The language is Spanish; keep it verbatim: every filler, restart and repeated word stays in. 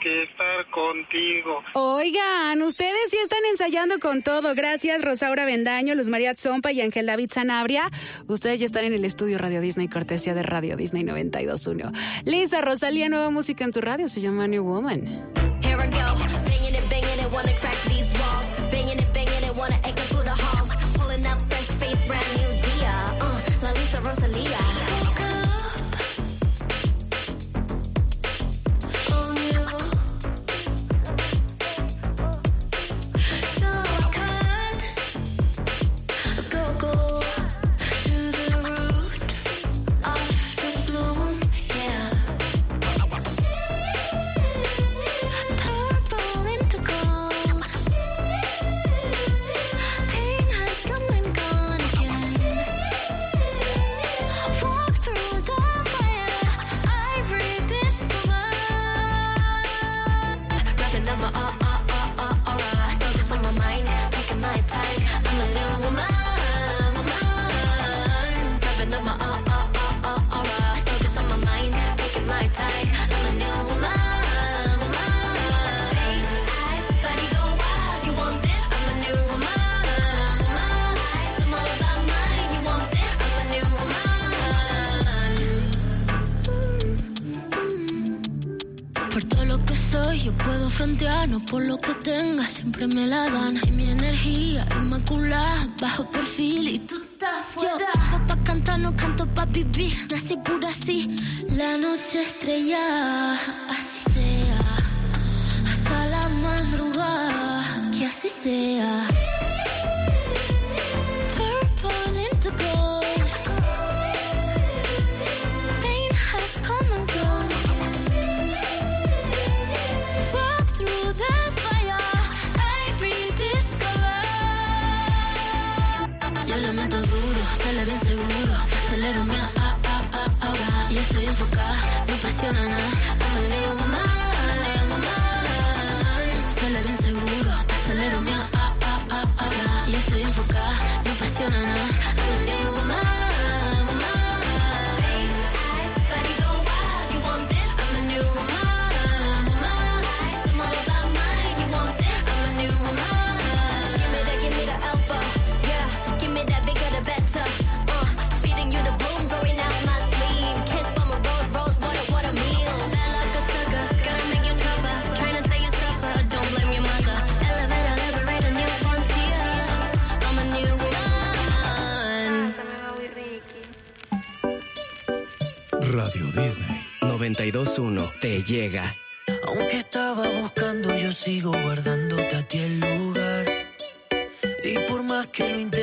que estar contigo. Oigan, ustedes sí están ensayando con todo. Gracias, Rosaura Bendaño, Luz María Zompa y Ángel David Sanabria. Ustedes ya están en el estudio Radio Disney, cortesía de Radio Disney noventa y dos punto uno. Lisa Rosalía, nueva música en tu radio, se llama New Woman. Here I go, banging it, banging it, wanna crack these walls. Banging it, banging it, wanna echo through the halls. Pulling up fresh face, brand new dia. Uh, La Lisa Rosalía. Yo puedo frontear, no por lo que tenga, siempre me la dan. Y mi energía inmaculada, bajo perfil y tú estás fuera. Yo canto pa' cantar, no canto pa' vivir. Nací pura así, la noche estrella, así sea. Hasta la madrugada, que así sea. Purple into gold. Pain has come and gone. Yo le meto duro, sale bien seguro. Acelero mi a, a, a, ahora. Y estoy enfocada, no presiona nada. I'm a new woman, woman. Sale bien seguro, acelero mi a, a, a, ahora. Y estoy enfocada, no presiona nada. I'm a new woman, woman. Face, eyes, body go wild. You want this? I'm a new woman, woman. I'm all about mine. You want this? I'm a new woman. Give me that, give me the alpha. Give me that bigger the better. Uh, feeding you the boom, going out my sleeve. Kiss from a rose, rose, what a, what a meal. Bad like a sucker, gotta make you tougher. Trying to say you suffer, don't blame your mother. Elevate, elaborate a new frontier. I'm a new woman. Radio Disney noventa y dos punto uno te llega. Aunque estaba buscando, yo sigo guardándote a ti el lugar. Y por más que lo intente